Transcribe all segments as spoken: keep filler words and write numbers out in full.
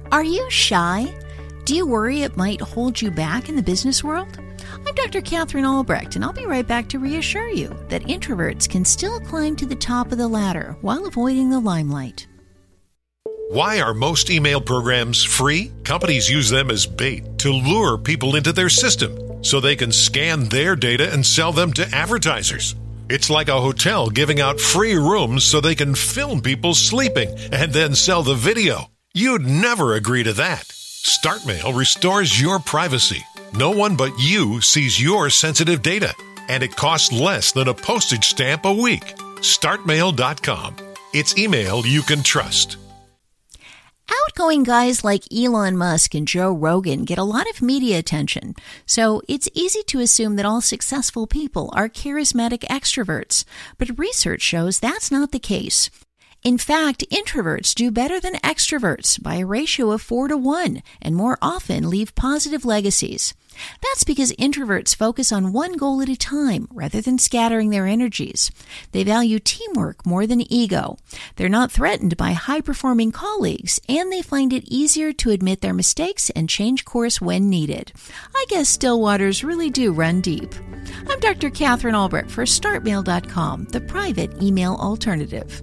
Are you shy? Do you worry it might hold you back in the business world? I'm Doctor Catherine Albrecht, and I'll be right back to reassure you that introverts can still climb to the top of the ladder while avoiding the limelight. Why are most email programs free? Companies use them as bait to lure people into their system so they can scan their data and sell them to advertisers. It's like a hotel giving out free rooms so they can film people sleeping and then sell the video. You'd never agree to that. StartMail restores your privacy. No one but you sees your sensitive data, and it costs less than a postage stamp a week. start mail dot com. It's email you can trust. Outgoing guys like Elon Musk and Joe Rogan get a lot of media attention, so it's easy to assume that all successful people are charismatic extroverts. But research shows that's not the case. In fact, introverts do better than extroverts by a ratio of four to one and more often leave positive legacies. That's because introverts focus on one goal at a time rather than scattering their energies. They value teamwork more than ego. They're not threatened by high-performing colleagues, and they find it easier to admit their mistakes and change course when needed. I guess still waters really do run deep. I'm Doctor Catherine Albrecht for start mail dot com, the private email alternative.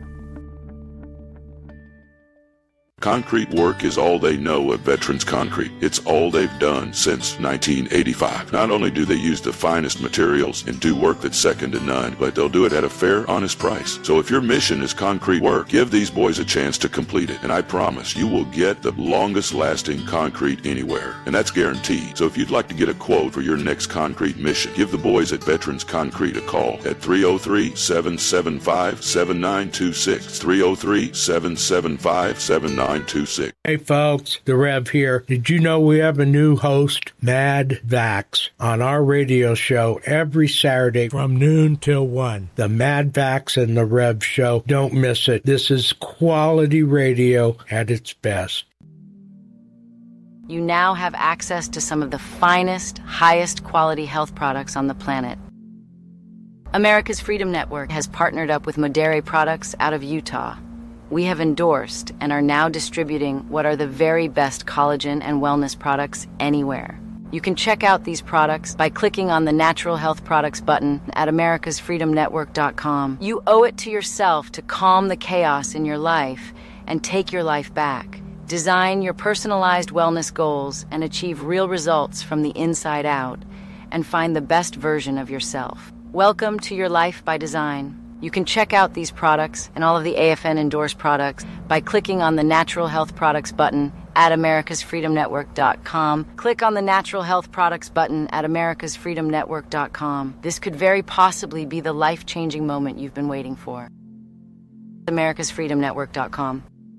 Concrete work is all they know of Veterans Concrete. It's all they've done since nineteen eighty-five. Not only do they use the finest materials and do work that's second to none, but they'll do it at a fair, honest price. So if your mission is concrete work, give these boys a chance to complete it. And I promise you will get the longest lasting concrete anywhere. And that's guaranteed. So if you'd like to get a quote for your next concrete mission, give the boys at Veterans Concrete a call at three oh three, seven seven five, seven nine two six. three oh three, seven seven five, seven nine two six. Hey folks, the Rev here. Did you know we have a new host, Mad Vax, on our radio show every Saturday from noon till one? The Mad Vax and the Rev show. Don't miss it. This is quality radio at its best. You now have access to some of the finest, highest quality health products on the planet. America's Freedom Network has partnered up with Modere Products out of Utah. We have endorsed and are now distributing what are the very best collagen and wellness products anywhere. You can check out these products by clicking on the Natural Health Products button at americas freedom network dot com. You owe it to yourself to calm the chaos in your life and take your life back. Design your personalized wellness goals and achieve real results from the inside out, and find the best version of yourself. Welcome to your life by design. You can check out these products and all of the A F N endorsed products by clicking on the Natural Health Products button at americas freedom network dot com. Click on the Natural Health Products button at americas freedom network dot com. This could very possibly be the life-changing moment you've been waiting for. americas freedom network dot com.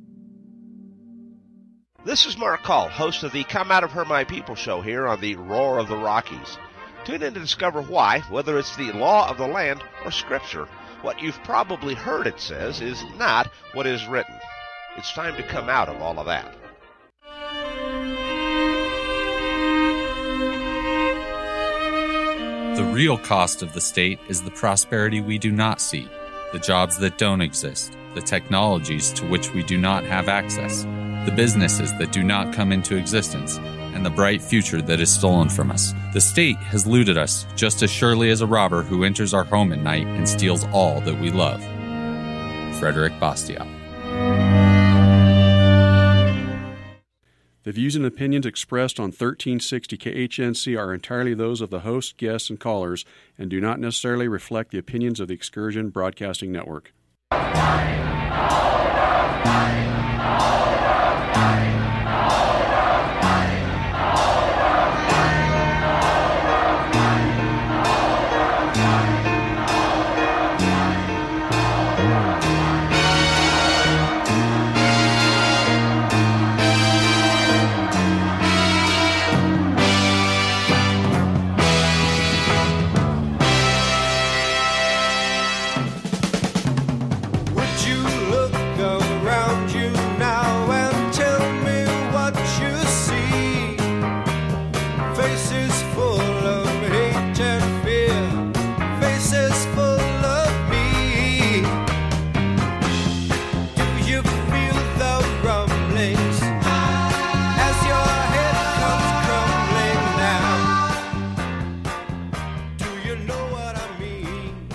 This is Mark Call, host of the Come Out of Her My People show here on the Roar of the Rockies. Tune in to discover why, whether it's the law of the land or scripture, what you've probably heard it says is not what is written. It's time to come out of all of that. The real cost of the state is the prosperity we do not see, the jobs that don't exist, the technologies to which we do not have access, the businesses that do not come into existence, and the bright future that is stolen from us. The state has looted us just as surely as a robber who enters our home at night and steals all that we love. Frederick Bastiat. The views and opinions expressed on thirteen sixty K H N C are entirely those of the host, guests, and callers, and do not necessarily reflect the opinions of the Excursion Broadcasting Network.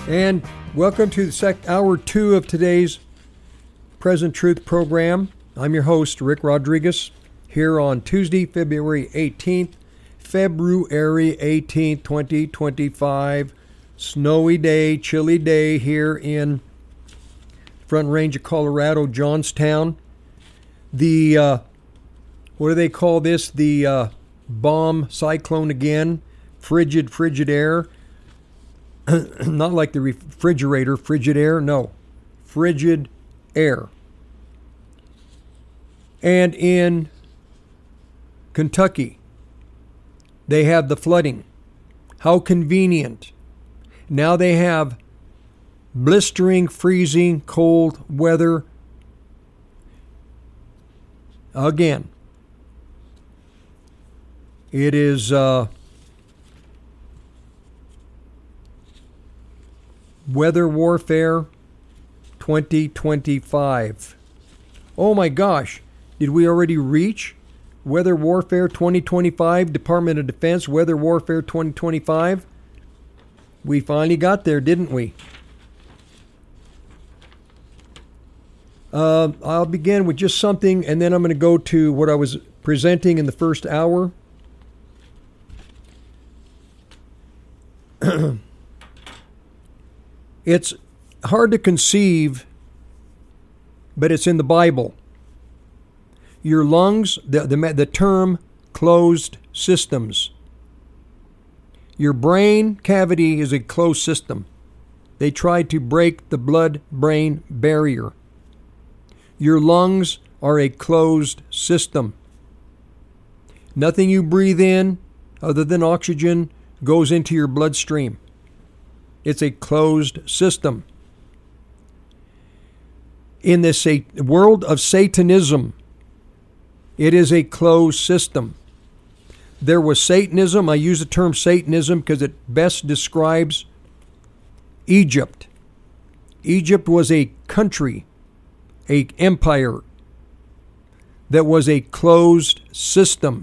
And welcome to the sec- hour two of today's Present Truth program. I'm your host, Rick Rodriguez, here on Tuesday, February eighteenth, February eighteenth, twenty twenty-five. Snowy day, chilly day here in Front Range of Colorado, Johnstown. The, uh, what do they call this? The uh, bomb cyclone again. Frigid, frigid air. Not like the refrigerator, frigid air. No, frigid air. And in Kentucky, they have the flooding. How convenient. Now they have blistering, freezing, cold weather. Again, it is uh, weather warfare twenty twenty-five. Oh my gosh, did we already reach weather warfare twenty twenty-five? Department of Defense weather warfare twenty twenty-five? We finally got there, didn't we? Uh, I'll begin with just something, and then I'm going to go to what I was presenting in the first hour. It's hard to conceive, but it's in the Bible. Your lungs, the, the, the term closed systems. Your brain cavity is a closed system. They tried to break the blood-brain barrier. Your lungs are a closed system. Nothing you breathe in, other than oxygen, goes into your bloodstream. It's a closed system. In this world of Satanism, it is a closed system. There was Satanism. I use the term Satanism because it best describes Egypt. Egypt was a country, an empire that was a closed system.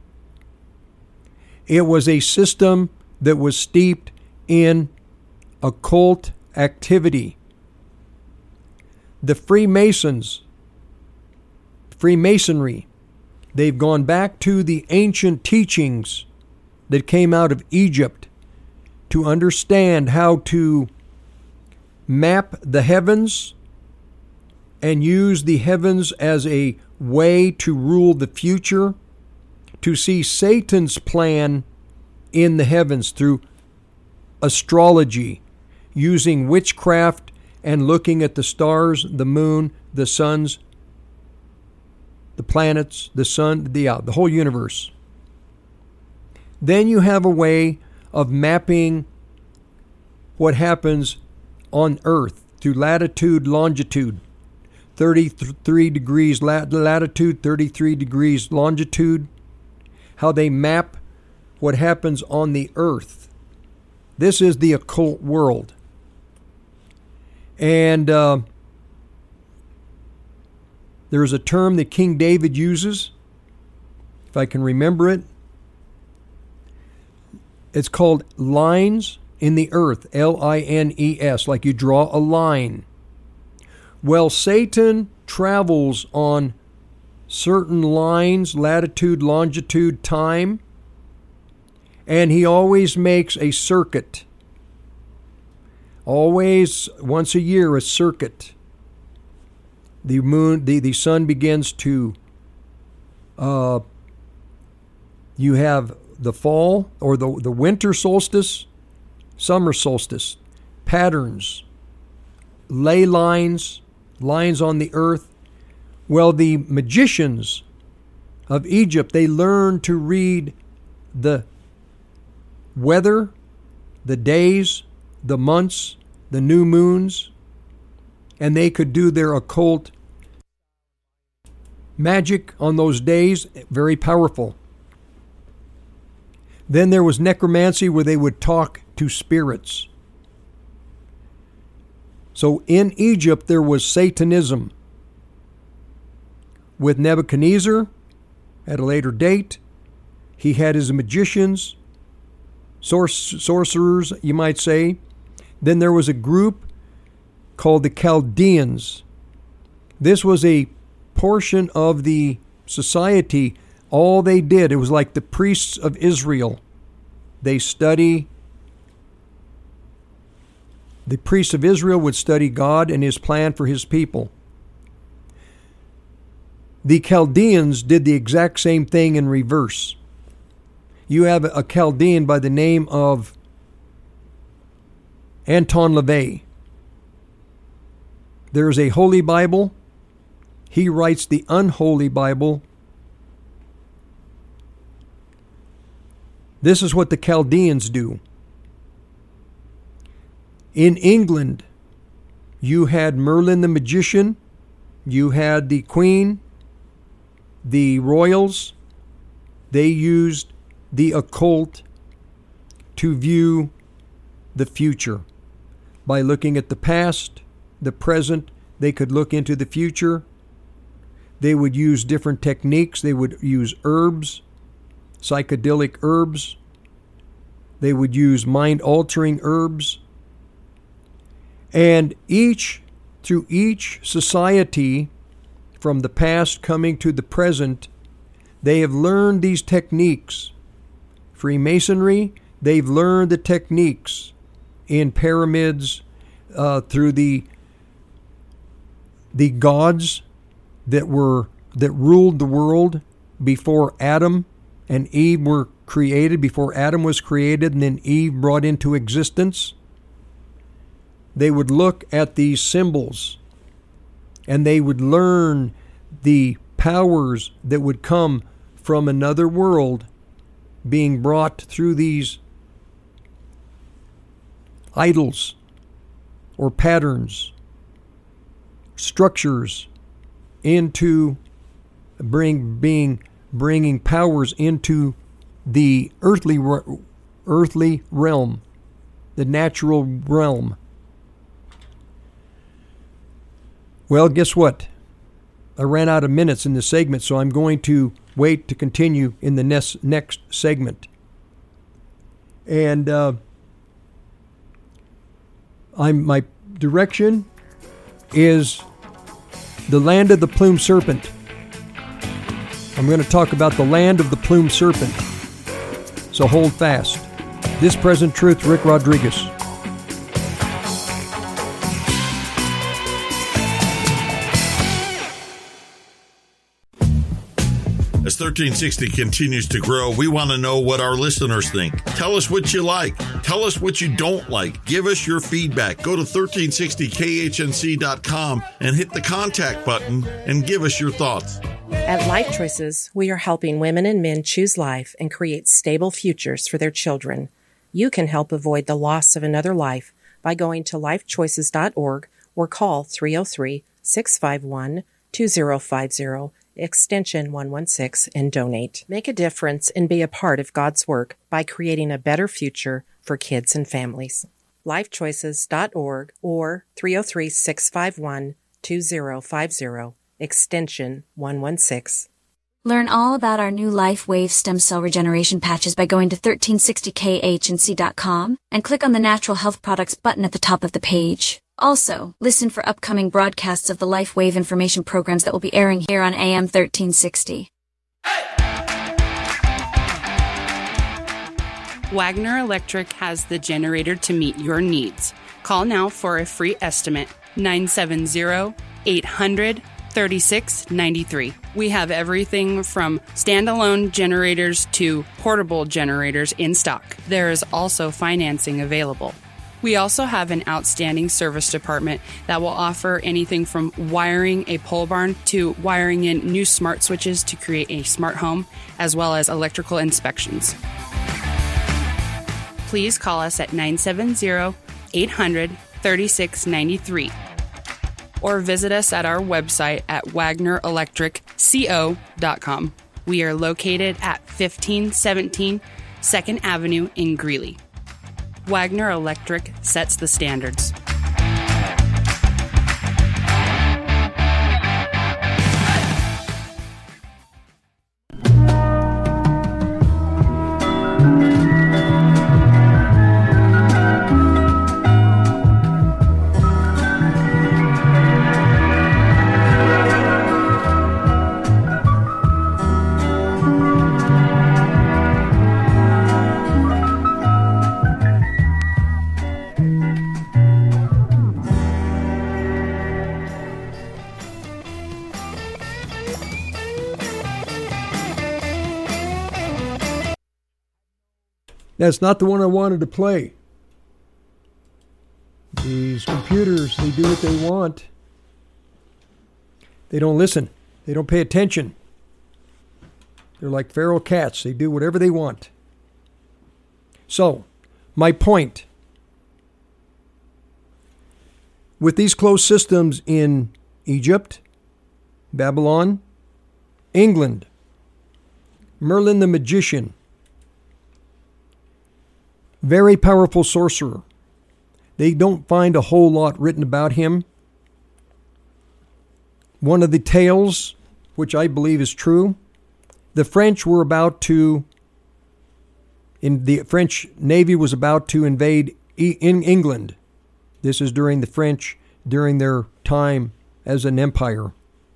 It was a system that was steeped in occult activity. The Freemasons, Freemasonry, they've gone back to the ancient teachings that came out of Egypt to understand how to map the heavens and use the heavens as a way to rule the future, to see Satan's plan in the heavens through astrology, using witchcraft and looking at the stars, the moon, the suns, the planets, the sun, the, uh, the whole universe. Then you have a way of mapping what happens on Earth through latitude, longitude. thirty-three degrees lat- latitude, thirty-three degrees longitude. How they map what happens on the Earth. This is the occult world. And uh, there's a term that King David uses, if I can remember it. It's called lines in the earth, L I N E S, like you draw a line. Well, Satan travels on certain lines, latitude, longitude, time, and he always makes a circuit. Always, once a year, a circuit. The moon, the, the sun begins to, uh, you have the fall or the, the winter solstice, summer solstice, patterns, ley lines, lines on the earth. Well, the magicians of Egypt, they learned to read the weather, the days, the months, the new moons, and they could do their occult magic on those days, very powerful. Then there was necromancy, where they would talk to spirits. So in Egypt there was Satanism. With Nebuchadnezzar, at a later date, he had his magicians, sorcerers, you might say. Then there was a group called the Chaldeans. This was a portion of the society. All they did, it was like the priests of Israel. They study, the priests of Israel would study God and his plan for his people. The Chaldeans did the exact same thing in reverse. You have a Chaldean by the name of Anton LaVey. There's a Holy Bible. He writes the Unholy Bible. This is what the Chaldeans do. In England, you had Merlin the magician, you had the Queen, the royals. They used the occult to view the future. By looking at the past, the present, they could look into the future. They would use different techniques. They would use herbs, psychedelic herbs. They would use mind-altering herbs. And each, through each society, from the past coming to the present, they have learned these techniques. Freemasonry, they've learned the techniques in pyramids, uh, through the the gods that were that ruled the world before Adam and Eve were created, before Adam was created and then Eve brought into existence. They would look at these symbols and they would learn the powers that would come from another world being brought through these idols or patterns, structures into bring being bringing powers into the earthly earthly realm, the natural realm. Well, guess what? I ran out of minutes in this segment, so I'm going to wait to continue in the next next segment. And uh, I'm my direction is the land of the plumed serpent. I'm going to talk about the land of the plumed serpent. So hold fast. This Present Truth, Rick Rodriguez. As thirteen sixty continues to grow, we want to know what our listeners think. Tell us what you like. Tell us what you don't like. Give us your feedback. Go to thirteen sixty K H N C dot com and hit the contact button and give us your thoughts. At Life Choices, we are helping women and men choose life and create stable futures for their children. You can help avoid the loss of another life by going to life choices dot org or call three oh three, six five one, two oh five oh. extension one one six, and donate. Make a difference and be a part of God's work by creating a better future for kids and families. life choices dot org or three oh three, six five one, two oh five oh, extension one one six. Learn all about our new LifeWave stem cell regeneration patches by going to thirteen sixty K H N C dot com and click on the Natural Health Products button at the top of the page. Also, listen for upcoming broadcasts of the LifeWave information programs that will be airing here on A M thirteen sixty. Wagner Electric has the generator to meet your needs. Call now for a free estimate, nine seven zero, eight hundred, thirty-six ninety-three. We have everything from standalone generators to portable generators in stock. There is also financing available. We also have an outstanding service department that will offer anything from wiring a pole barn to wiring in new smart switches to create a smart home, as well as electrical inspections. Please call us at nine seven zero, eight hundred, thirty-six ninety-three or visit us at our website at wagner electric co dot com. We are located at fifteen seventeen second Avenue in Greeley. Wagner Electric sets the standards. That's not the one I wanted to play. These computers, they do what they want. They don't listen. They don't pay attention. They're like feral cats. They do whatever they want. So, my point. With these closed systems in Egypt, Babylon, England, Merlin the magician, very powerful sorcerer. They don't find a whole lot written about him. One of the tales, which I believe is true, the French were about to, in the French Navy was about to invade e- in England. This is during the French, during their time as an empire.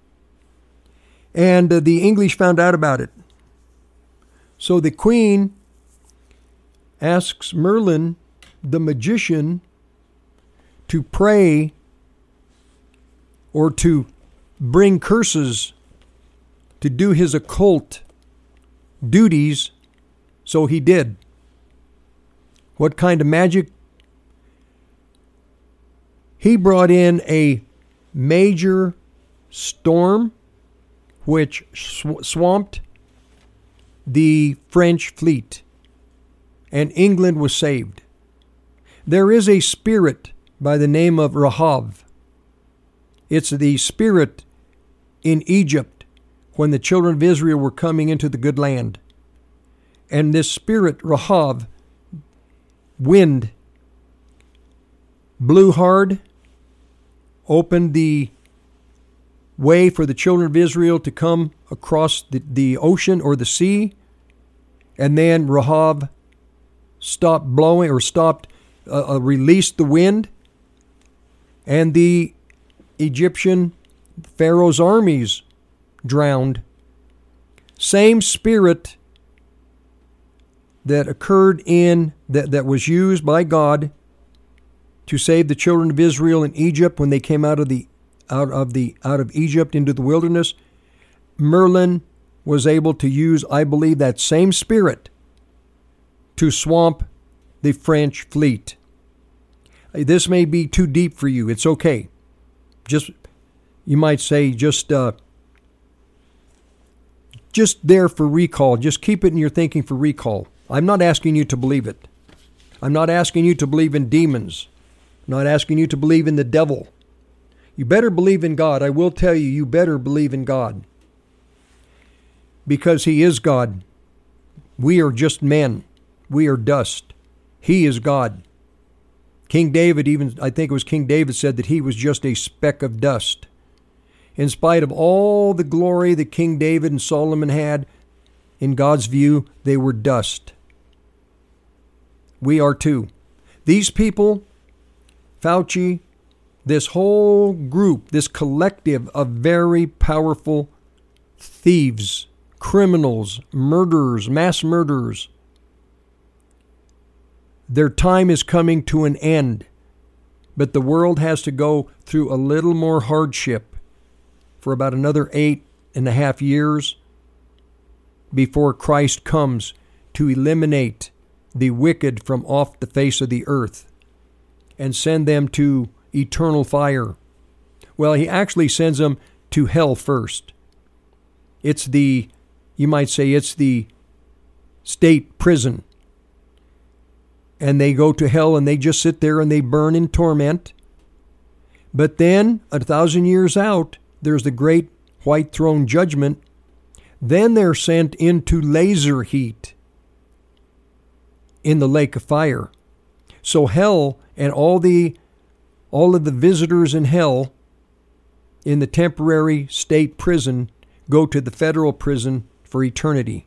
And uh, the English found out about it. So the queen asks Merlin, the magician, to pray or to bring curses, to do his occult duties. So he did. What kind of magic? He brought in a major storm which sw- swamped the French fleet, and England was saved. There is a spirit by the name of Rahab. It's the spirit in Egypt when the children of Israel were coming into the good land. And this spirit, Rahab, wind, blew hard, opened the way for the children of Israel to come across the, the ocean or the sea, and then Rahab stopped blowing or stopped, uh, uh, released the wind, and the Egyptian Pharaoh's armies drowned. Same spirit that occurred in, that, that was used by God to save the children of Israel in Egypt when they came out of the out of the out of Egypt into the wilderness. Merlin was able to use, I believe, that same spirit to swamp the French fleet. This may be too deep for you. It's okay. Just, you might say, just uh, just there for recall. Just keep it in your thinking for recall. I'm not asking you to believe it. I'm not asking you to believe in demons. I'm not asking you to believe in the devil. You better believe in God. I will tell you, you better believe in God. Because He is God. We are just men. We are dust. He is God. King David, even, I think it was King David, said that he was just a speck of dust. In spite of all the glory that King David and Solomon had, in God's view, they were dust. We are too. These people, Fauci, this whole group, this collective of very powerful thieves, criminals, murderers, mass murderers, their time is coming to an end. But the world has to go through a little more hardship for about another eight and a half years before Christ comes to eliminate the wicked from off the face of the earth and send them to eternal fire. Well, He actually sends them to hell first. It's the, you might say, it's the state prison. And they go to hell and they just sit there and they burn in torment. But then, a thousand years out, there's the great white throne judgment. Then they're sent into laser heat in the lake of fire. So hell and all the all of the visitors in hell in the temporary state prison go to the federal prison for eternity.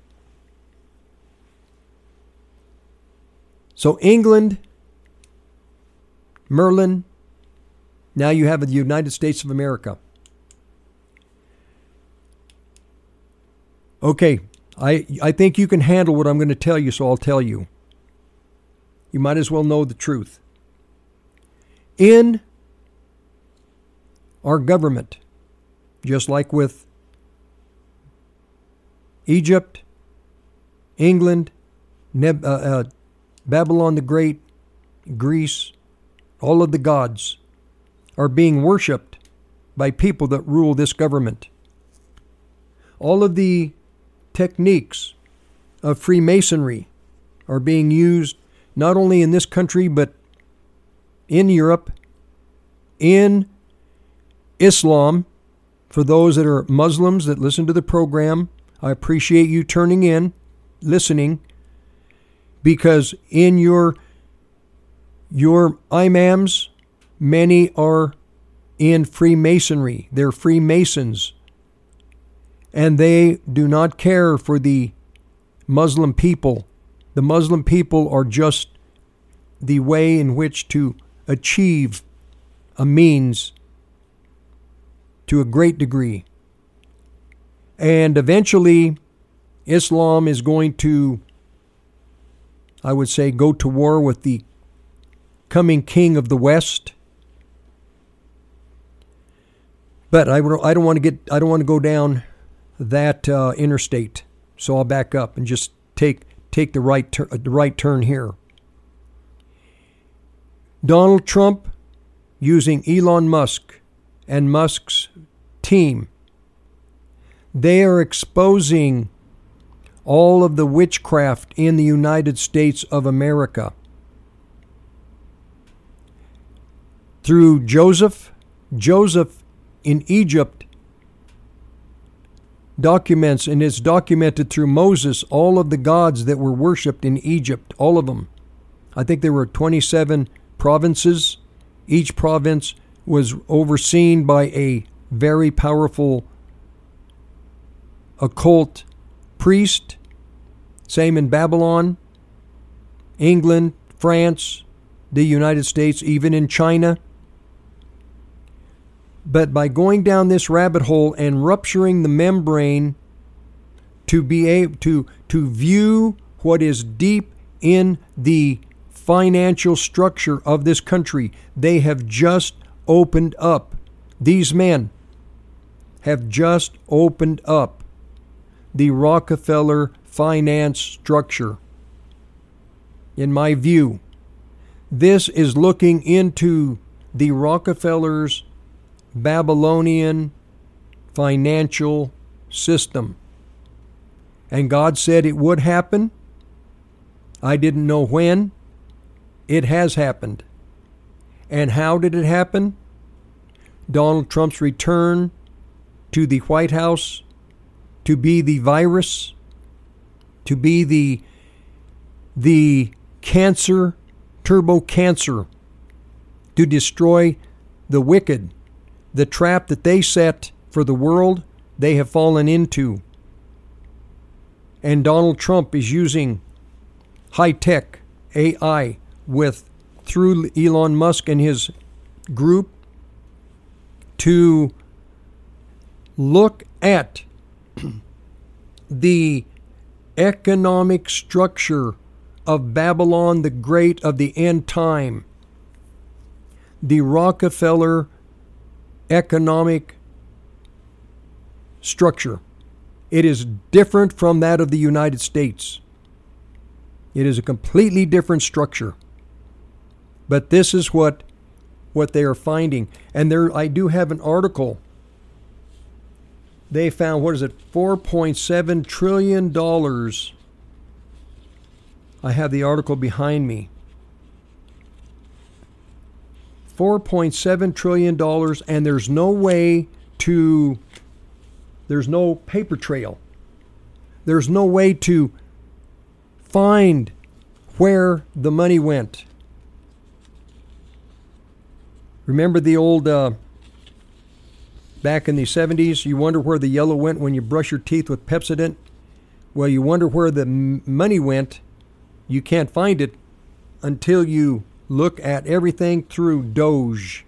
So England, Merlin, now you have the United States of America. Okay, I, I think you can handle what I'm going to tell you, so I'll tell you. You might as well know the truth. In our government, just like with Egypt, England, Neb- uh, uh, Babylon the Great, Greece, all of the gods are being worshipped by people that rule this government. All of the techniques of Freemasonry are being used not only in this country but in Europe, in Islam. For those that are Muslims that listen to the program, I appreciate you turning in, listening, because in your your imams, many are in Freemasonry. They're Freemasons. And they do not care for the Muslim people. The Muslim people are just the way in which to achieve a means to a great degree. And eventually, Islam is going to, I would say, go to war with the coming king of the West. But I, I don't want to get I don't want to go down that uh, interstate, so I'll back up and just take take the right tur- the right turn here. Donald Trump, using Elon Musk and Musk's team, they are exposing all of the witchcraft in the United States of America. Through Joseph, Joseph in Egypt documents, and it's documented through Moses, all of the gods that were worshipped in Egypt, all of them. I think there were twenty-seven provinces. Each province was overseen by a very powerful occult priest. Same in Babylon, England, France, the United States, even in China. But by going down this rabbit hole and rupturing the membrane to be able to, to view what is deep in the financial structure of this country, they have just opened up. These men have just opened up the Rockefeller finance structure. In my view, this is looking into the Rockefellers' Babylonian financial system. And God said it would happen. I didn't know when. It has happened. And how did it happen? Donald Trump's return to the White House to be the virus, to be the the cancer, turbo cancer, to destroy the wicked. The trap that they set for the world, they have fallen into. And Donald Trump is using high-tech A I with through Elon Musk and his group to look at the economic structure of Babylon the Great of the end time. The Rockefeller economic structure. It is different from that of the United States. It is a completely different structure. But this is what what they are finding. And there, I do have an article. They found, what is it, four point seven trillion dollars. I have the article behind me. four point seven trillion dollars, and there's no way to, there's no paper trail. There's no way to find where the money went. Remember the old, uh, back in the seventies, you wonder where the yellow went when you brush your teeth with Pepsodent? Well, you wonder where the m- money went. You can't find it until you look at everything through Doge.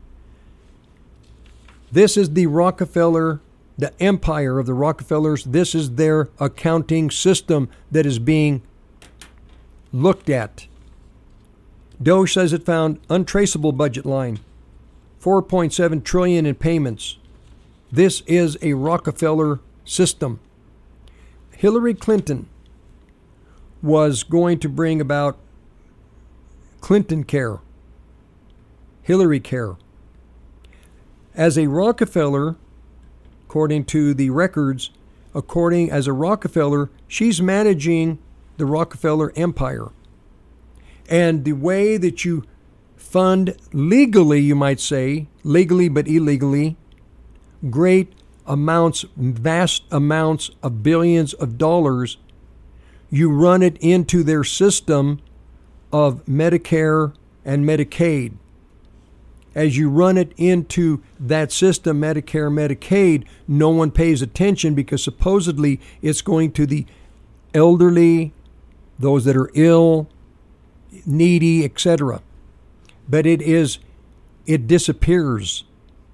This is the Rockefeller, the empire of the Rockefellers. This is their accounting system that is being looked at. Doge says it found untraceable budget line, four point seven trillion dollars in payments. This is a Rockefeller system. Hillary Clinton was going to bring about Clinton care, Hillary care. As a Rockefeller, according to the records, according as a Rockefeller, she's managing the Rockefeller empire. And the way that you fund legally, you might say, legally but illegally, great amounts, vast amounts of billions of dollars, you run it into their system of Medicare and Medicaid. As you run it into that system, Medicare, Medicaid, no one pays attention because supposedly it's going to the elderly, those that are ill, needy, et cetera. But it is, it disappears.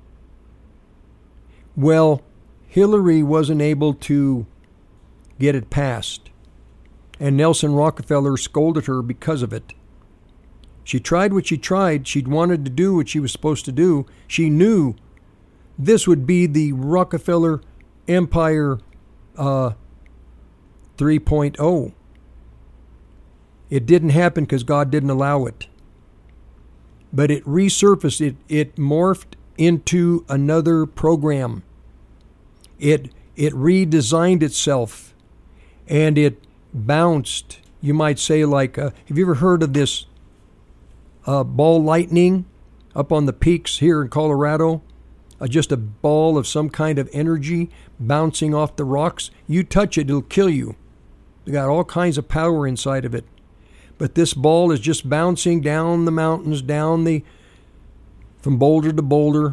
Well, Hillary wasn't able to get it passed, and Nelson Rockefeller scolded her because of it. She tried what she tried. She'd wanted to do what she was supposed to do. She knew this would be the Rockefeller Empire uh, three point oh. It didn't happen because God didn't allow it. But it resurfaced. It, it morphed into another program. It, it redesigned itself. And it bounced, you might say, like, uh, have you ever heard of this uh, ball lightning up on the peaks here in Colorado? Uh, just a ball of some kind of energy bouncing off the rocks. You touch it, it'll kill you. It got all kinds of power inside of it. But this ball is just bouncing down the mountains, down the, from boulder to boulder.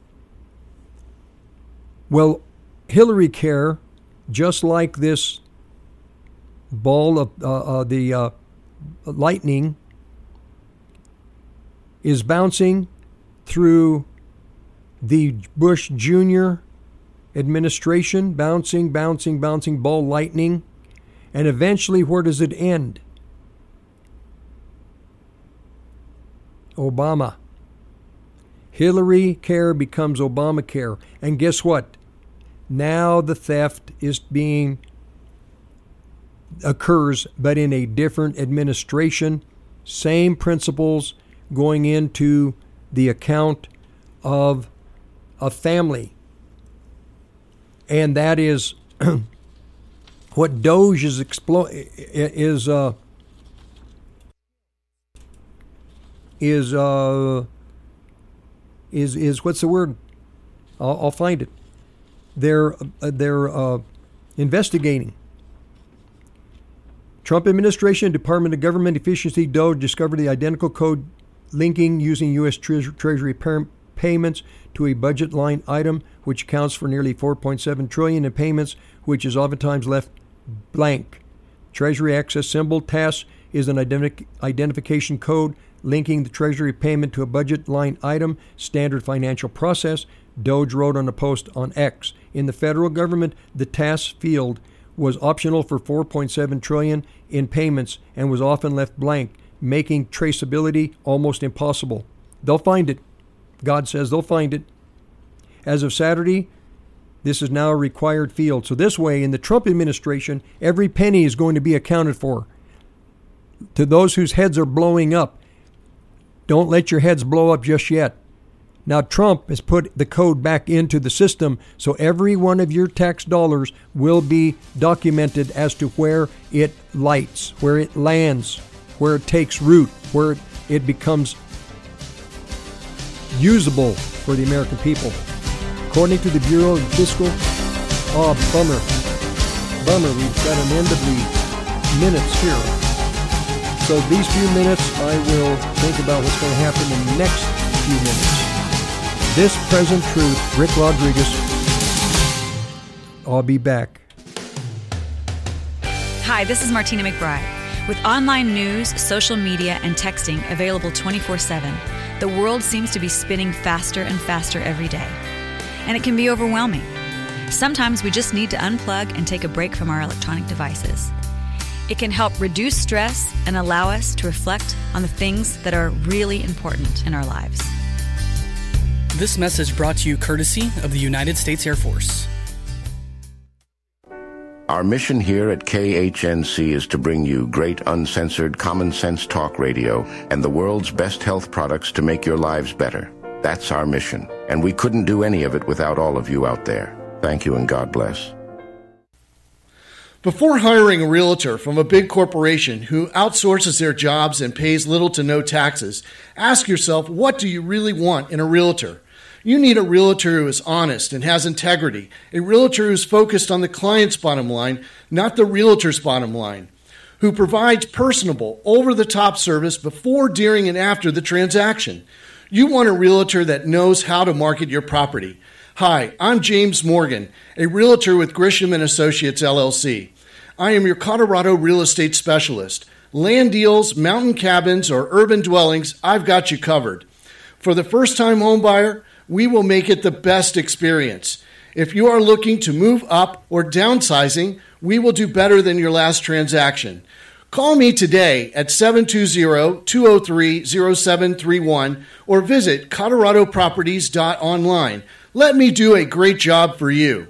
Well, Hillary Care, just like this ball of uh, uh, the uh, lightning, is bouncing through the Bush Junior administration, bouncing, bouncing, bouncing, ball lightning. And eventually, where does it end? Obama. Hillary Care becomes Obamacare. And guess what? Now the theft is being occurs, but in a different administration. Same principles going into the account of a family. And that is what Doge is explo- is uh, is uh, is is what's the word? I'll, I'll find it. They're uh, they're uh, investigating. Trump administration, Department of Government Efficiency, Doge discovered the identical code linking using U S Tre- Treasury par- payments to a budget line item, which accounts for nearly four point seven trillion dollars in payments, which is oftentimes left blank. Treasury access symbol T A S is an identi- identification code linking the Treasury payment to a budget line item, standard financial process. Doge wrote on a post on X. In the federal government, the T A S field was optional for four point seven trillion dollars in payments and was often left blank, making traceability almost impossible. They'll find it. God says they'll find it. As of Saturday, this is now a required field. So this way, in the Trump administration, every penny is going to be accounted for. To those whose heads are blowing up, don't let your heads blow up just yet. Now, Trump has put the code back into the system, so every one of your tax dollars will be documented as to where it lights, where it lands, where it takes root, where it becomes usable for the American people. According to the Bureau of Fiscal, oh, bummer, bummer, we've got an end of the minutes here. So these few minutes, I will think about what's going to happen in the next few minutes. This Present Truth, Rick Rodriguez. I'll be back. Hi, this is Martina McBride. With online news, social media, and texting available twenty-four seven, the world seems to be spinning faster and faster every day. And it can be overwhelming. Sometimes we just need to unplug and take a break from our electronic devices. It can help reduce stress and allow us to reflect on the things that are really important in our lives. This message brought to you courtesy of the United States Air Force. Our mission here at K H N C is to bring you great uncensored common sense talk radio and the world's best health products to make your lives better. That's our mission, and we couldn't do any of it without all of you out there. Thank you and God bless. Before hiring a realtor from a big corporation who outsources their jobs and pays little to no taxes, ask yourself, what do you really want in a realtor? You need a realtor who is honest and has integrity, a realtor who's focused on the client's bottom line, not the realtor's bottom line, who provides personable, over-the-top service before, during, and after the transaction. You want a realtor that knows how to market your property. Hi, I'm James Morgan, a realtor with Grisham and Associates, L L C. I am your Colorado real estate specialist. Land deals, mountain cabins, or urban dwellings, I've got you covered. For the first-time homebuyer, we will make it the best experience. If you are looking to move up or downsizing, we will do better than your last transaction. Call me today at seven two zero, two zero three, zero seven three one or visit colorado properties dot online. Let me do a great job for you.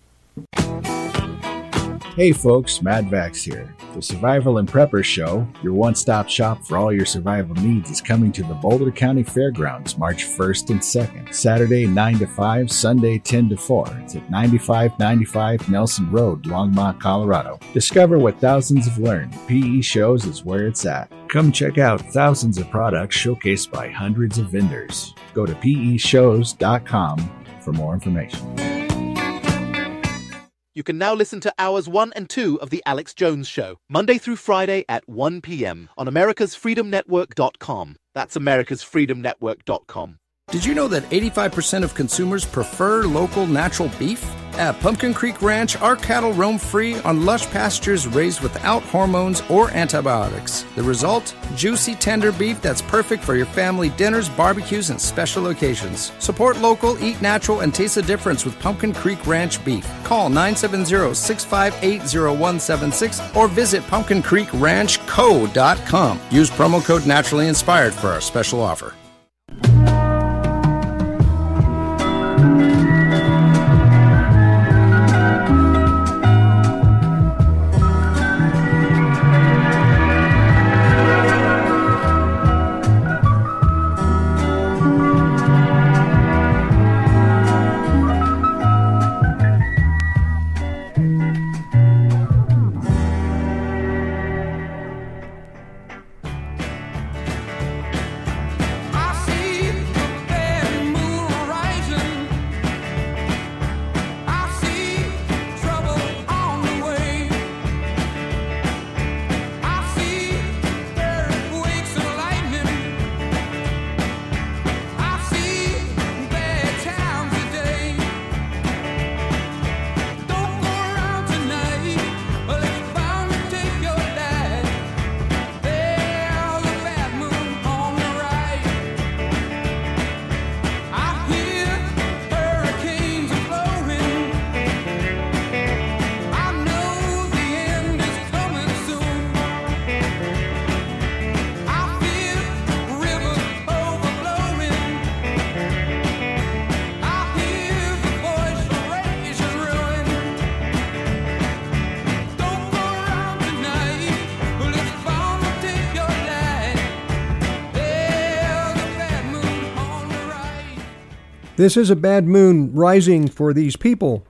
Hey folks, Mad Vax here. The Survival and Prepper Show, your one-stop shop for all your survival needs, is coming to the Boulder County Fairgrounds March first and second. Saturday nine to five, Sunday ten to four. It's at ninety-five ninety-five Nelson Road, Longmont, Colorado. Discover what thousands have learned. P E Shows is where it's at. Come check out thousands of products showcased by hundreds of vendors. Go to P E shows dot com for more information. You can now listen to hours one and two of The Alex Jones Show, Monday through Friday at one p.m. on americas freedom network dot com. That's americas freedom network dot com. Did you know that eighty-five percent of consumers prefer local natural beef? At Pumpkin Creek Ranch, our cattle roam free on lush pastures raised without hormones or antibiotics. The result? Juicy, tender beef that's perfect for your family dinners, barbecues, and special occasions. Support local, eat natural, and taste the difference with Pumpkin Creek Ranch beef. Call nine seven zero, six five eight, zero one seven six or visit pumpkin creek ranch co dot com. Use promo code Naturally Inspired for our special offer. This is a bad moon rising for these people.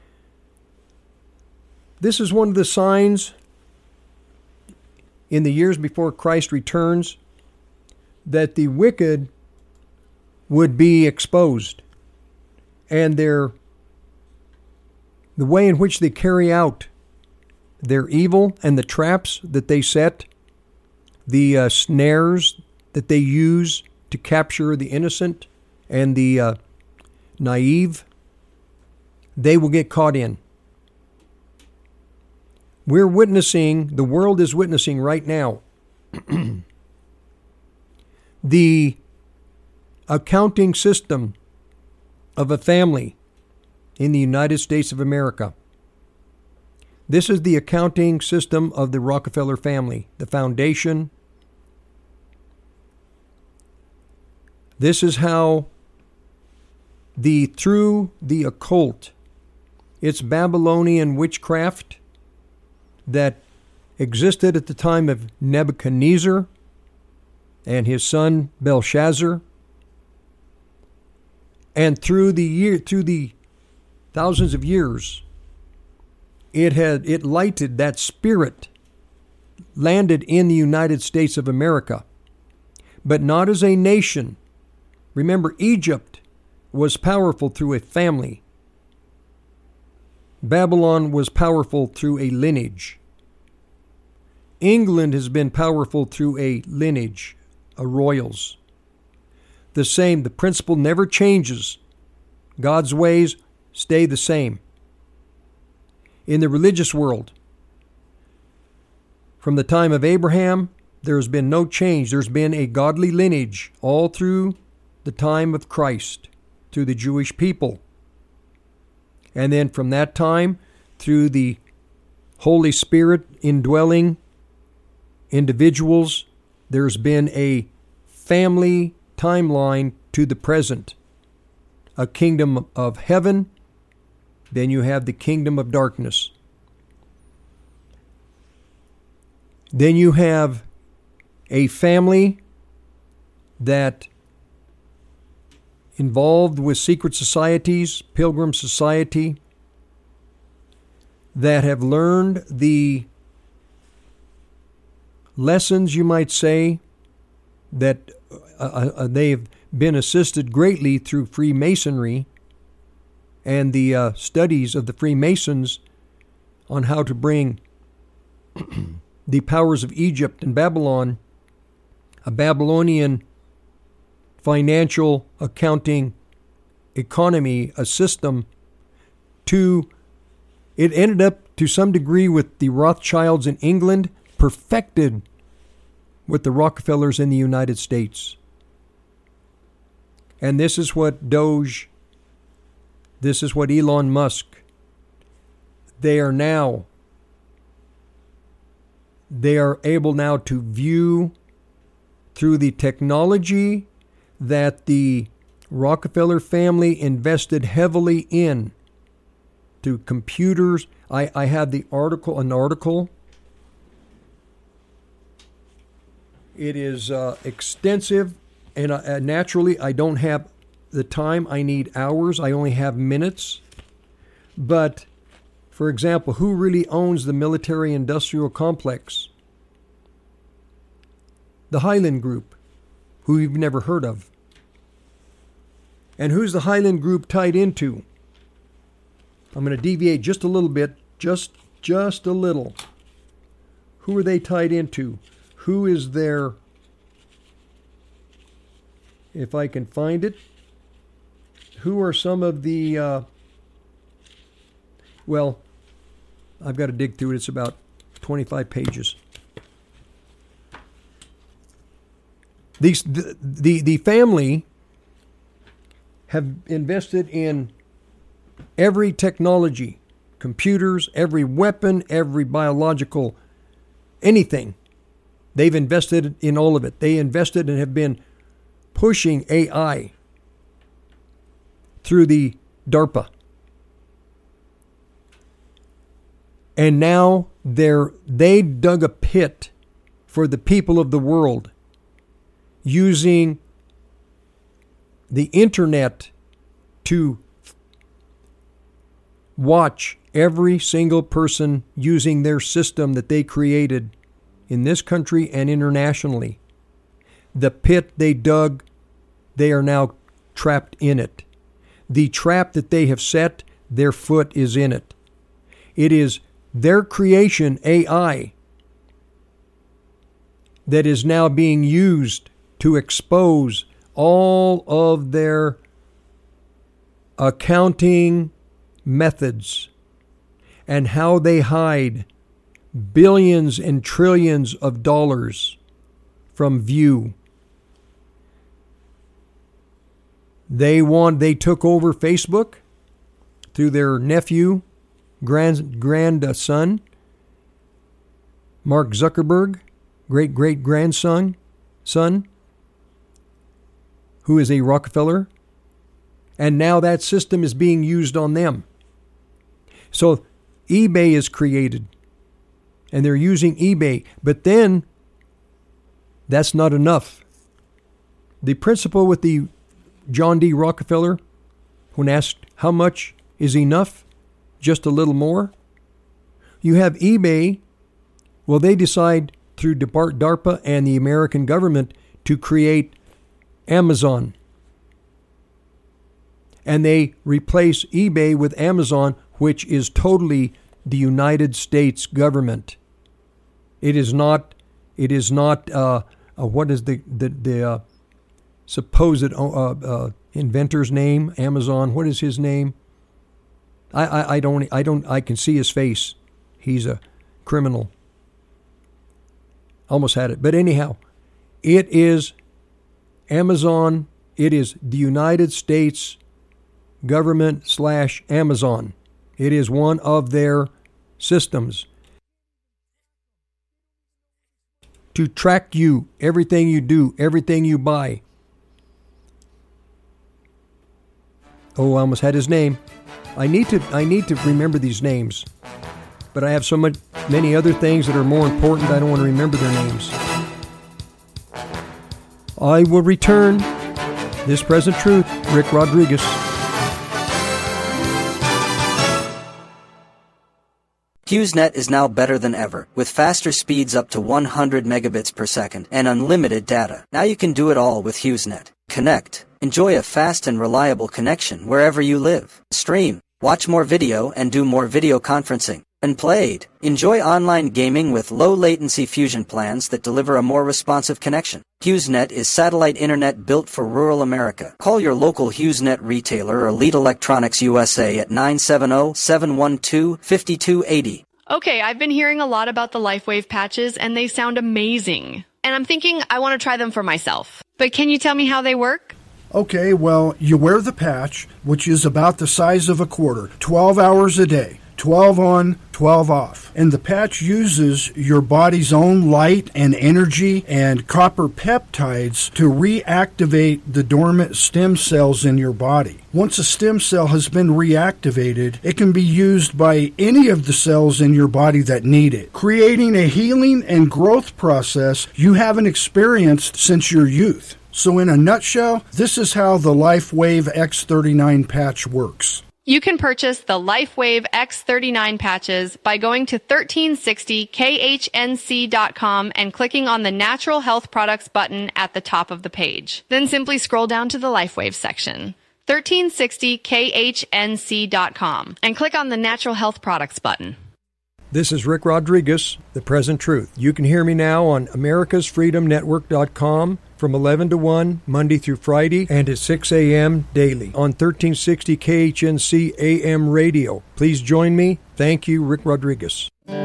This is one of the signs in the years before Christ returns that the wicked would be exposed, and their the way in which they carry out their evil and the traps that they set, the uh, snares that they use to capture the innocent and the uh, naive, they will get caught in. We're witnessing, the world is witnessing right now, the accounting system of a family in the United States of America. This is the accounting system of the Rockefeller family, the foundation. This is how the through the occult, it's Babylonian witchcraft that existed at the time of Nebuchadnezzar and his son Belshazzar. And through the year, through the thousands of years, it had it lighted, that spirit landed in the United States of America, but not as a nation. Remember, Egypt was powerful through a family. Babylon was powerful through a lineage. England has been powerful through a lineage, a royals. The same, the principle never changes. God's ways stay the same. In the religious world, from the time of Abraham, there's been no change. There's been a godly lineage all through the time of Christ, through the Jewish people. And then from that time, through the Holy Spirit indwelling individuals, there's been a family timeline to the present. A kingdom of heaven, then you have the kingdom of darkness. Then you have a family that involved with secret societies, Pilgrim Society, that have learned the lessons, you might say, that uh, uh, they've been assisted greatly through Freemasonry and the uh, studies of the Freemasons on how to bring the powers of Egypt and Babylon, a Babylonian financial, accounting, economy, a system, to, it ended up to some degree with the Rothschilds in England, perfected with the Rockefellers in the United States. And this is what Doge, this is what Elon Musk, they are now, they are able now to view through the technology that the Rockefeller family invested heavily in, to computers. I, I have the article, an article. It is uh, extensive, and uh, naturally I don't have the time. I need hours. I only have minutes. But, for example, who really owns the military-industrial complex? The Highland Group, who you've never heard of. And who's the Highland Group tied into? I'm going to deviate just a little bit, just just a little. Who are they tied into? Who is their, if I can find it, who are some of the, uh, well, I've got to dig through it. It's about twenty-five pages. These, the, the, the family have invested in every technology, computers, every weapon, every biological, anything. They've invested in all of it. They invested and have been pushing A I through the DARPA. And now they're, they dug a pit for the people of the world using the internet to watch every single person using their system that they created in this country and internationally. The pit they dug, they are now trapped in it. The trap that they have set, their foot is in it. It is their creation, A I, that is now being used to expose all of their accounting methods and how they hide billions and trillions of dollars from view. They want, they took over Facebook through their nephew, grand grandson, Mark Zuckerberg, great great grandson, son, who is a Rockefeller, and now that system is being used on them. So eBay is created. and they're using eBay. But then that's not enough. The principle with the John D. Rockefeller, when asked how much is enough, just a little more. You have eBay. Well, they decide through DARPA and the American government to create Amazon. And they replace eBay with Amazon, which is totally the United States government. It is not, it is not, uh, uh, what is the, the, the uh, supposed uh, uh, inventor's name? Amazon, what is his name? I, I, I don't, I don't, I can see his face. He's a criminal. Almost had it. But anyhow, it is Amazon. It is the United States government slash Amazon. It is one of their systems to track you, everything you do, everything you buy. Oh, I almost had his name. I need to I need to remember these names. But I have so much, many other things that are more important, I don't want to remember their names. I will return. This Present Truth, Rick Rodriguez. HughesNet is now better than ever, with faster speeds up to one hundred megabits per second and unlimited data. Now you can do it all with HughesNet. Connect. Enjoy a fast and reliable connection wherever you live. Stream. Watch more video and do more video conferencing. And played. Enjoy online gaming with low-latency fusion plans that deliver a more responsive connection. HughesNet is satellite internet built for rural America. Call your local HughesNet retailer or Lead Electronics U S A at nine seven zero, seven one two, five two eight zero. Okay, I've been hearing a lot about the LifeWave patches, and they sound amazing. And I'm thinking I want to try them for myself. But can you tell me how they work? Okay, well, you wear the patch, which is about the size of a quarter, twelve hours a day. twelve on, twelve off. And the patch uses your body's own light and energy and copper peptides to reactivate the dormant stem cells in your body. Once a stem cell has been reactivated, it can be used by any of the cells in your body that need it, creating a healing and growth process you haven't experienced since your youth. So in a nutshell, this is how the LifeWave X thirty-nine patch works. You can purchase the LifeWave X thirty-nine patches by going to thirteen sixty K H N C dot com and clicking on the Natural Health Products button at the top of the page. Then simply scroll down to the LifeWave section. thirteen sixty K H N C dot com and click on the Natural Health Products button. This is Rick Rodriguez, The Present Truth. You can hear me now on Americas Freedom Network dot com from eleven to one, Monday through Friday, and at six a.m. daily on thirteen sixty K H N C A M radio. Please join me. Thank you, Rick Rodriguez.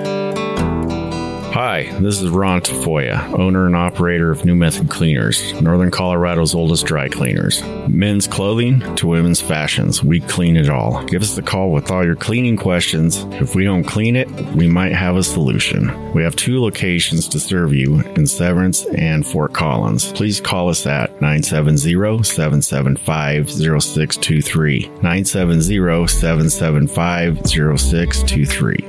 Hi, this is Ron Tafoya, owner and operator of New Method Cleaners, Northern Colorado's oldest dry cleaners. Men's clothing to women's fashions, we clean it all. Give us a call with all your cleaning questions. If we don't clean it, we might have a solution. We have two locations to serve you in Severance and Fort Collins. Please call us at nine seven zero, seven seven five, zero six two three, nine seven zero, seven seven five, zero six two three.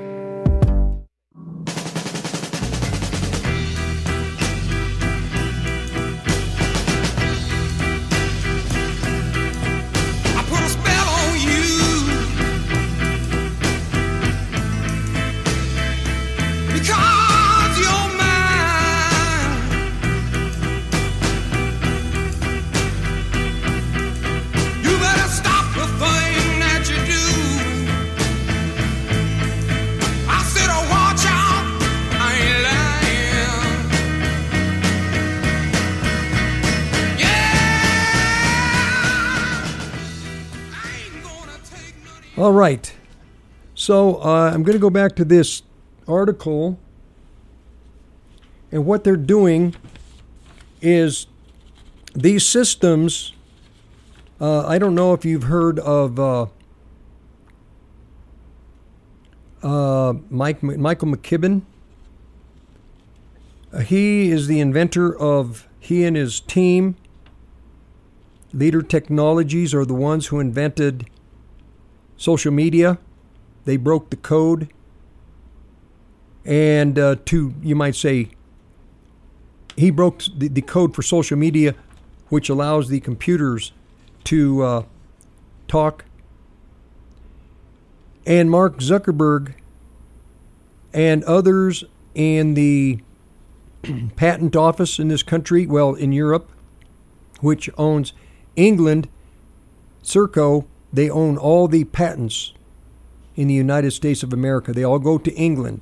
All right. So uh, I'm going to go back to this article. And what they're doing is these systems, uh, I don't know if you've heard of uh, uh, Mike Michael McKibben. Uh, he is the inventor of, he and his team, Leader Technologies, are the ones who invented social media. They broke the code. And uh, to, you might say, he broke the, the code for social media, which allows the computers to uh, talk. And Mark Zuckerberg and others in the patent office in this country, well, in Europe, which owns England, Serco, they own all the patents in the United States of America. They all go to England.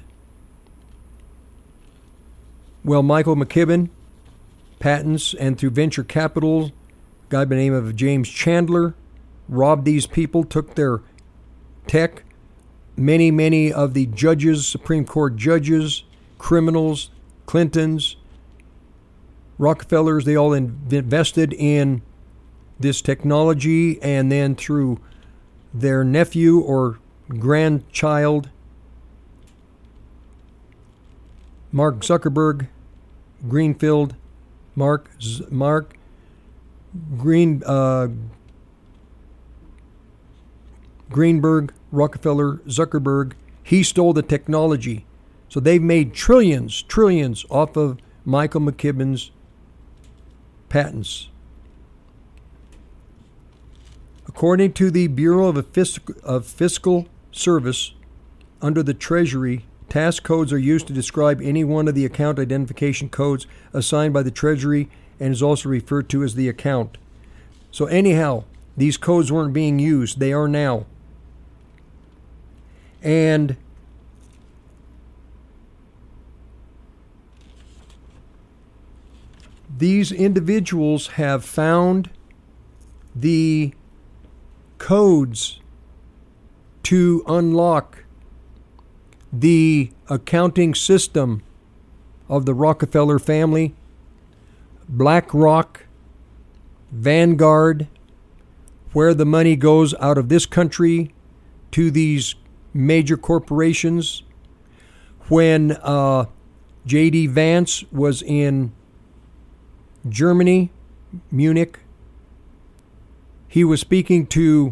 Well, Michael McKibben, patents, and through venture capital, a guy by the name of James Chandler, robbed these people, took their tech. Many, many of the judges, Supreme Court judges, criminals, Clintons, Rockefellers, they all invested in this technology, and then through their nephew or grandchild, Mark Zuckerberg, Greenfield, Mark, Mark, Green, uh, Greenberg, Rockefeller, Zuckerberg, he stole the technology. So they've made trillions, trillions off of Michael McKibben's patents. According to the Bureau of Fiscal, of Fiscal Service, under the Treasury, task codes are used to describe any one of the account identification codes assigned by the Treasury and is also referred to as the account. So anyhow, these codes weren't being used. They are now. And these individuals have found the codes to unlock the accounting system of the Rockefeller family, BlackRock, Vanguard, where the money goes out of this country to these major corporations. When uh, J D Vance was in Germany, Munich, he was speaking to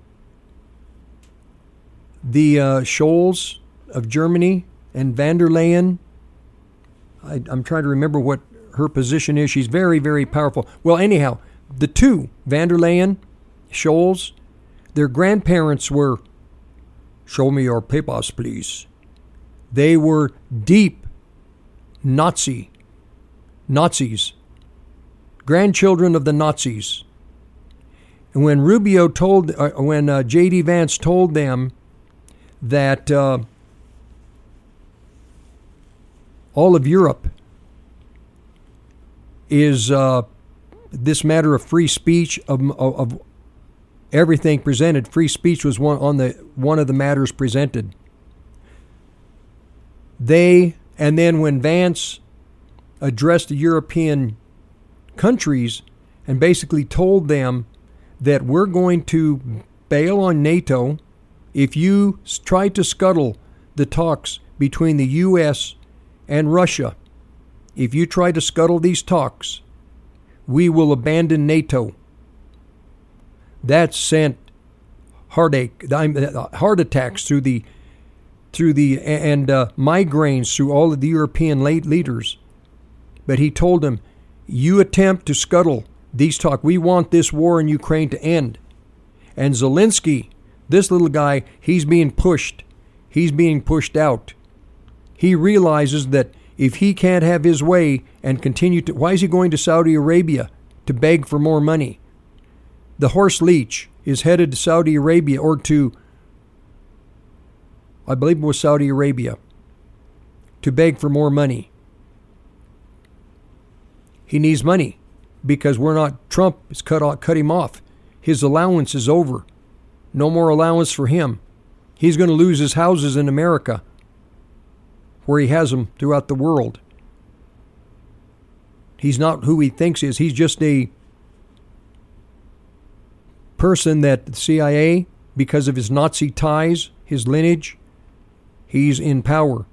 the uh, Scholz of Germany and van der Leyen. I, I'm trying to remember what her position is. She's very, very powerful. Well, anyhow, the two, van der Leyen, Scholz, their grandparents were, show me your papers, please. They were deep Nazi, Nazis, grandchildren of the Nazis. And when Rubio told, uh, when uh, J D Vance told them that uh, all of Europe is uh, this matter of free speech, of, of, of everything presented, free speech was one on the one of the matters presented. They, and then when Vance addressed the European countries and basically told them that we're going to bail on NATO if you try to scuttle the talks between the U S and Russia. If you try to scuttle these talks, we will abandon NATO. That sent heartache, heart attacks through the, through the and uh, migraines through all of the European leaders. But he told them, you attempt to scuttle these talks. We want this war in Ukraine to end. And Zelensky, this little guy, he's being pushed. He's being pushed out. He realizes that if he can't have his way and continue to... Why is he going to Saudi Arabia to beg for more money? The horse leech is headed to Saudi Arabia or to... I believe it was Saudi Arabia to beg for more money. He needs money because we're not... Trump has cut, off, cut him off. His allowance is over. No more allowance for him. He's going to lose his houses in America, where he has them throughout the world. He's not who he thinks he is. He's just a person that the C I A, because of his Nazi ties, his lineage, he's in power.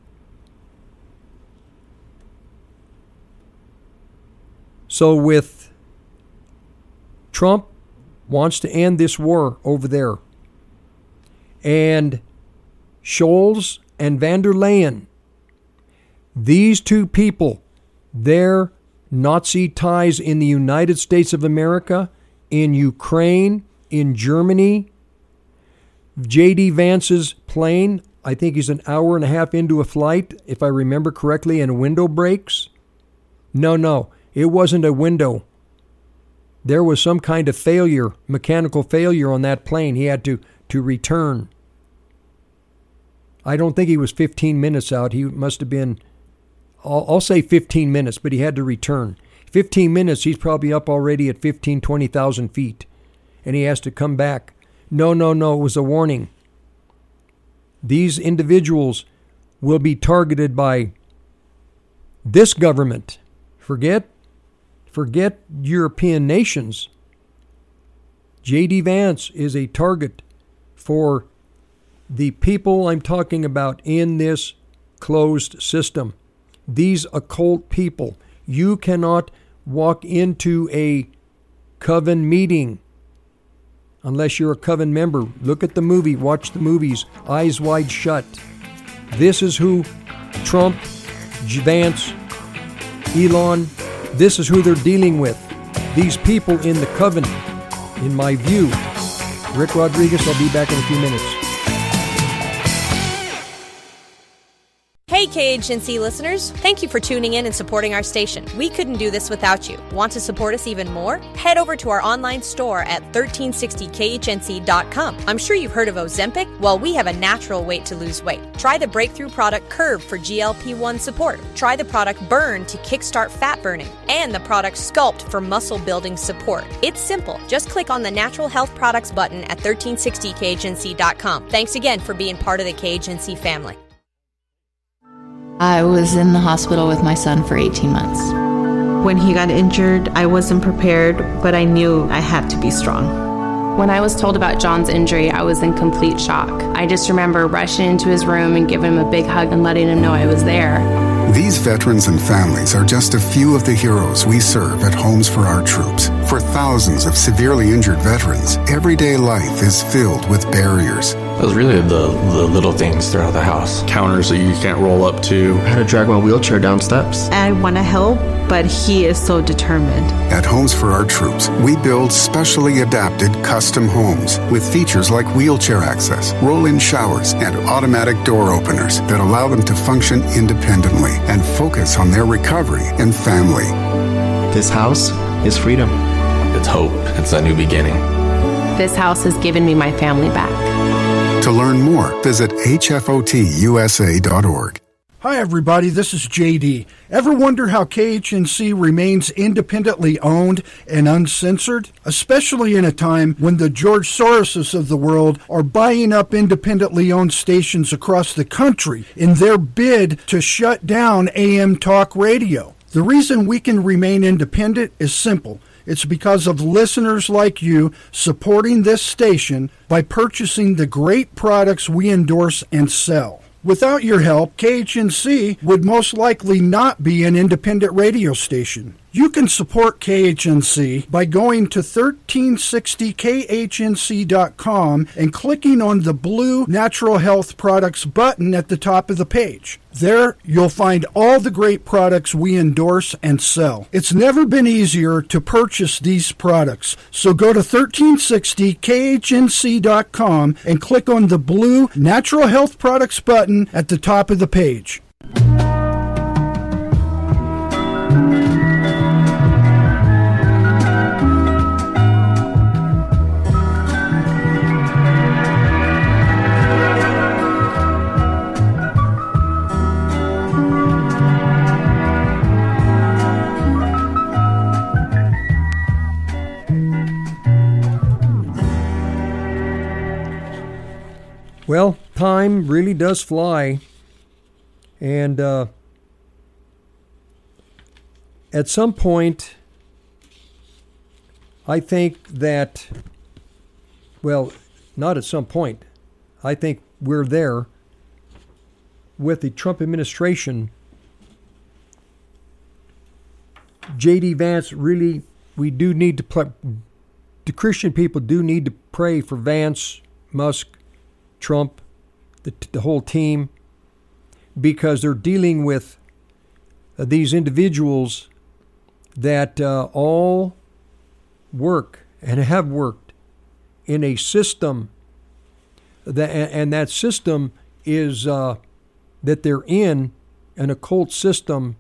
So with Trump wants to end this war over there, and Scholz and van der Leyen These two people, their Nazi ties in the United States of America, in Ukraine, in Germany. J D. Vance's plane, I think he's an hour and a half into a flight, if I remember correctly, and a window breaks. No, no, it wasn't a window. There was some kind of failure, mechanical failure on that plane. He had to, to return. I don't think he was fifteen minutes out. He must have been, I'll, I'll say fifteen minutes, but he had to return. fifteen minutes, he's probably up already at fifteen, twenty thousand feet, and he has to come back. No, no, no, it was a warning. These individuals will be targeted by this government. Forget, forget European nations. J D. Vance is a target for the people I'm talking about in this closed system. These occult people. You cannot walk into a coven meeting unless you're a coven member. Look at the movie, watch the movies, eyes wide shut. This is who Trump, Vance, Elon, this is who they're dealing with. These people in the coven, in my view. Rick Rodriguez, I'll be back in a few minutes. Hey K H N C listeners, thank you for tuning in and supporting our station. We couldn't do this without you. Want to support us even more? Head over to our online store at thirteen sixty K H N C dot com. I'm sure you've heard of Ozempic. Well, we have a natural way to lose weight. Try the breakthrough product Curve for G L P one support. Try the product Burn to kickstart fat burning. And the product Sculpt for muscle building support. It's simple. Just click on the Natural Health Products button at thirteen sixty K H N C dot com. Thanks again for being part of the K H N C family. I was in the hospital with my son for eighteen months. When he got injured, I wasn't prepared, but I knew I had to be strong. When I was told about John's injury, I was in complete shock. I just remember rushing into his room and giving him a big hug and letting him know I was there. These veterans and families are just a few of the heroes we serve at Homes for Our Troops. For thousands of severely injured veterans, everyday life is filled with barriers. It was really the, the little things throughout the house. Counters that you can't roll up to. How to drag my wheelchair down steps. I want to help, but he is so determined. At Homes for Our Troops, we build specially adapted custom homes with features like wheelchair access, roll-in showers, and automatic door openers that allow them to function independently and focus on their recovery and family. This house is freedom. It's hope. It's a new beginning. This house has given me my family back. To learn more, visit H F O T U S A dot org. Hi, everybody. This is J D. Ever wonder how K H N C remains independently owned and uncensored? Especially in a time when the George Soroses of the world are buying up independently owned stations across the country in their bid to shut down A M talk radio. The reason we can remain independent is simple. It's because of listeners like you supporting this station by purchasing the great products we endorse and sell. Without your help, K H N C would most likely not be an independent radio station. You can support K H N C by going to thirteen sixty K H N C dot com and clicking on the blue Natural Health Products button at the top of the page. There, you'll find all the great products we endorse and sell. It's never been easier to purchase these products, so go to thirteen sixty K H N C dot com and click on the blue Natural Health Products button at the top of the page. Well, time really does fly, and uh, at some point, I think that, well, not at some point, I think we're there with the Trump administration. J D. Vance, really, we do need to play, the Christian people do need to pray for Vance, Musk, Trump, the, the whole team, because they're dealing with uh, these individuals that uh, all work and have worked in a system, that, and that system is uh, that they're in an occult system.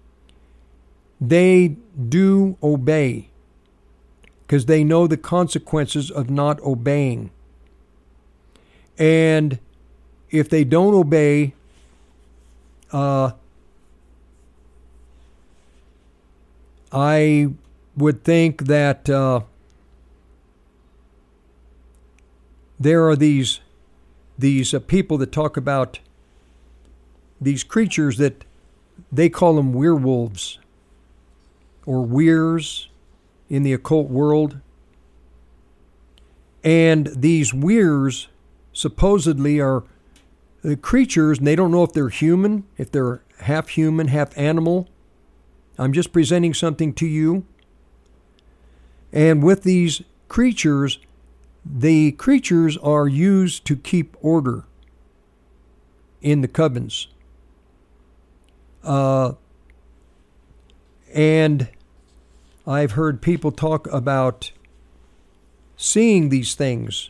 They do obey because they know the consequences of not obeying. And if they don't obey, uh, I would think that uh, there are these these uh, people that talk about these creatures that they call them werewolves or weirs in the occult world. And these weirs supposedly are the creatures, and they don't know if they're human, if they're half human, half animal. I'm just presenting something to you. And with these creatures, the creatures are used to keep order in the covens. Uh, and I've heard people talk about seeing these things.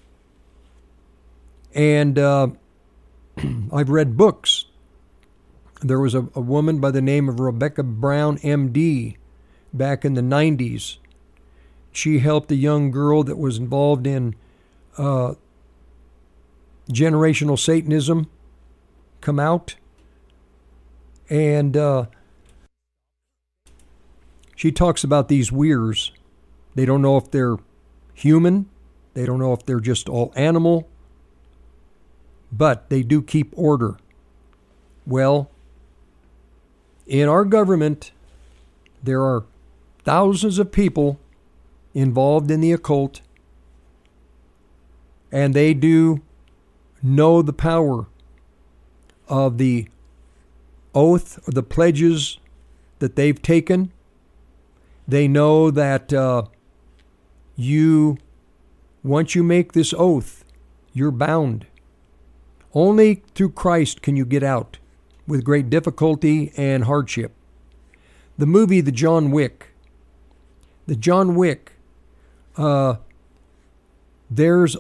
And uh, I've read books. There was a, a woman by the name of Rebecca Brown, M D, back in the nineties. She helped a young girl that was involved in uh, generational Satanism come out. And uh, she talks about these weirs. They don't know if they're human. They don't know if they're just all animal. But they do keep order. Well, in our government, there are thousands of people involved in the occult, and they do know the power of the oath or the pledges that they've taken. They know that uh, you, once you make this oath, you're bound. Only through Christ can you get out with great difficulty and hardship. The movie The John Wick. The John Wick, uh, there's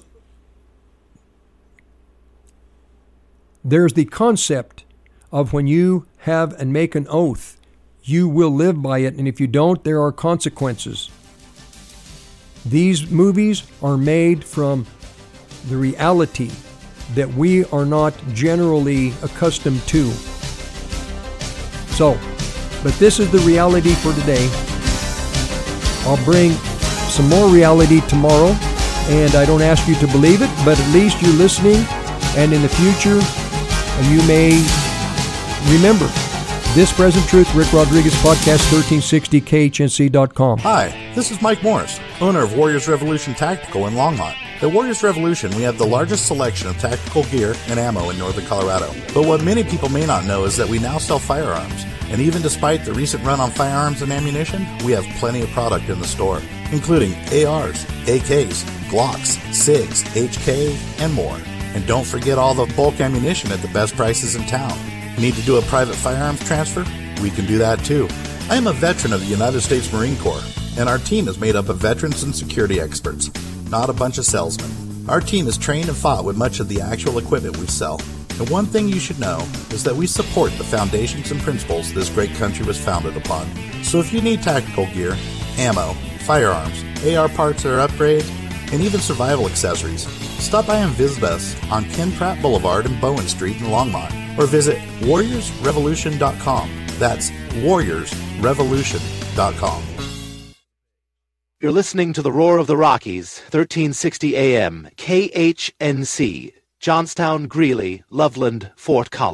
there's the concept of when you have and make an oath, you will live by it, and if you don't, there are consequences. These movies are made from the reality that we are not generally accustomed to. So, but this is the reality for today. I'll bring some more reality tomorrow, and I don't ask you to believe it, but at least you're listening, and in the future, you may remember. This Present Truth, Rick Rodriguez Podcast, thirteen sixty K H N C dot com. Hi, this is Mike Morris, owner of Warriors Revolution Tactical in Longmont. At Warriors Revolution, we have the largest selection of tactical gear and ammo in northern Colorado. But what many people may not know is that we now sell firearms. And even despite the recent run on firearms and ammunition, we have plenty of product in the store, including A Rs, A Ks, Glocks, SIGs, H K, and more. And don't forget all the bulk ammunition at the best prices in town. Need to do a private firearms transfer? We can do that too. I am a veteran of the United States Marine Corps, and our team is made up of veterans and security experts, not a bunch of salesmen. Our team is trained and fought with much of the actual equipment we sell. And one thing you should know is that we support the foundations and principles this great country was founded upon. So if you need tactical gear, ammo, firearms, A R parts or upgrades, and even survival accessories, stop by and visit us on Ken Pratt Boulevard and Bowen Street in Longmont, or visit warriors revolution dot com. That's warriors revolution dot com. You're listening to the Roar of the Rockies, thirteen sixty A M, K H N C, Johnstown, Greeley, Loveland, Fort Collins.